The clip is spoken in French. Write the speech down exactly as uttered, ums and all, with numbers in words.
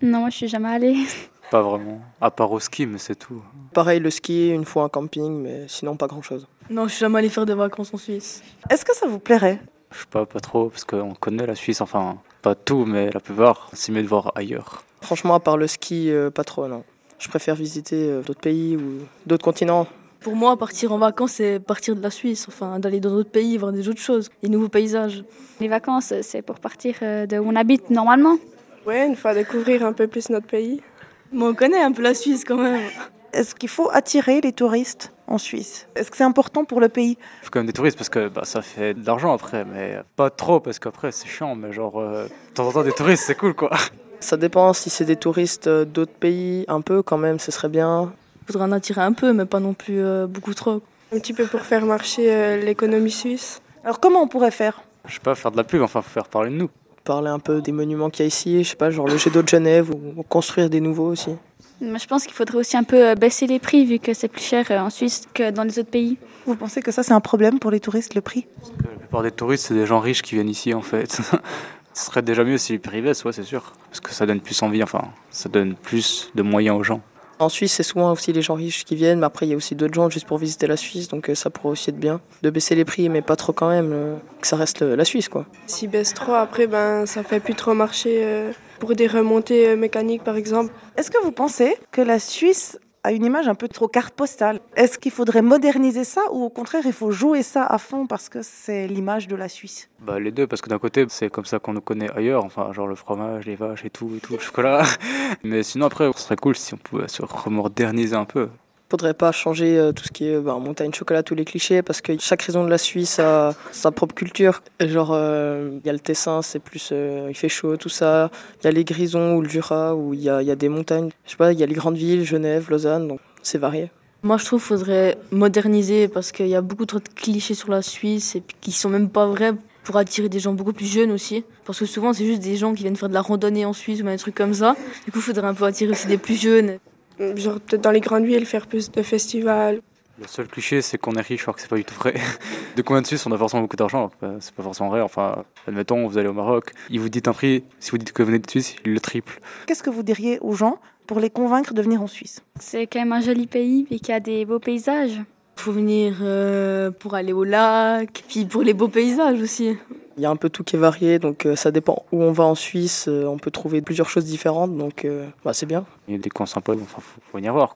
Non, moi je suis jamais allée. Pas vraiment, à part au ski, mais c'est tout. Pareil, le ski, une fois un camping, mais sinon pas grand-chose. Non, je suis jamais allée faire des vacances en Suisse. Est-ce que ça vous plairait? Je sais pas, pas trop, parce qu'on connaît la Suisse, enfin, pas tout, mais la plupart, c'est mieux de voir ailleurs. Franchement, à part le ski, euh, pas trop, non. Je préfère visiter euh, d'autres pays ou d'autres continents. Pour moi, partir en vacances, c'est partir de la Suisse, enfin d'aller dans d'autres pays, voir des autres choses, des nouveaux paysages. Les vacances, c'est pour partir de où on habite normalement. Ouais, une fois découvrir un peu plus notre pays. Mais on connaît un peu la Suisse quand même. Est-ce qu'il faut attirer les touristes en Suisse? Est-ce que c'est important pour le pays? Il faut quand même des touristes parce que bah, ça fait de l'argent après, mais pas trop parce qu'après c'est chiant, mais genre euh, de temps en temps des touristes c'est cool quoi. Ça dépend, si c'est des touristes d'autres pays, un peu quand même, ce serait bien. Il faudrait en attirer un peu, mais pas non plus euh, beaucoup trop. Un petit peu pour faire marcher euh, l'économie suisse. Alors comment on pourrait faire? Je sais pas, faire de la pub, enfin faut faire parler de nous. Parler un peu des monuments qu'il y a ici, je sais pas, genre le jet d'eau de Genève ou construire des nouveaux aussi. Mais je pense qu'il faudrait aussi un peu baisser les prix vu que c'est plus cher en Suisse que dans les autres pays. Vous pensez que ça c'est un problème pour les touristes, le prix? Parce que la plupart des touristes c'est des gens riches qui viennent ici en fait. Ce serait déjà mieux si les prix baissent, ouais c'est sûr. Parce que ça donne plus envie, enfin ça donne plus de moyens aux gens. En Suisse, c'est souvent aussi les gens riches qui viennent, mais après il y a aussi d'autres gens juste pour visiter la Suisse, donc ça pourrait aussi être bien. De baisser les prix, mais pas trop quand même, euh, que ça reste la Suisse quoi. S'ils baissent trop, après ben ça fait plus trop marcher euh, pour des remontées euh, mécaniques par exemple. Est-ce que vous pensez que la Suisse a une image un peu trop carte postale? Est-ce qu'il faudrait moderniser ça ou au contraire il faut jouer ça à fond parce que c'est l'image de la Suisse? Bah les deux, parce que d'un côté c'est comme ça qu'on nous connaît ailleurs, enfin genre le fromage, les vaches et tout, et tout, le chocolat. Mais sinon après ce serait cool si on pouvait se remoderniser un peu. Faudrait pas changer euh, tout ce qui est bah, montagne, chocolat, tous les clichés, parce que chaque région de la Suisse a sa propre culture. Et genre, il euh, y a le Tessin, c'est plus, euh, il fait chaud, tout ça. Il y a les Grisons ou le Jura, où il y a, y a des montagnes. Je sais pas, il y a les grandes villes, Genève, Lausanne, donc c'est varié. Moi, je trouve qu'il faudrait moderniser parce qu'il y a beaucoup trop de clichés sur la Suisse et puis qui sont même pas vrais pour attirer des gens beaucoup plus jeunes aussi. Parce que souvent, c'est juste des gens qui viennent faire de la randonnée en Suisse ou des trucs comme ça. Du coup, il faudrait un peu attirer aussi des plus jeunes. Genre peut-être dans les grandes villes, faire plus de festivals. Le seul cliché, c'est qu'on est riche alors que c'est pas du tout vrai. De combien de Suisses on a forcément beaucoup d'argent, c'est pas forcément vrai. Enfin, admettons, vous allez au Maroc, ils vous dites un prix, si vous dites que vous venez de Suisse, ils le triplent. Qu'est-ce que vous diriez aux gens pour les convaincre de venir en Suisse? C'est quand même un joli pays et qu'il y a des beaux paysages. Il faut venir euh, pour aller au lac, puis pour les beaux paysages aussi. Il y a un peu tout qui est varié, donc euh, ça dépend où on va en Suisse, euh, on peut trouver plusieurs choses différentes, donc euh, bah, c'est bien. Il y a des coins sympas, enfin faut, faut venir voir.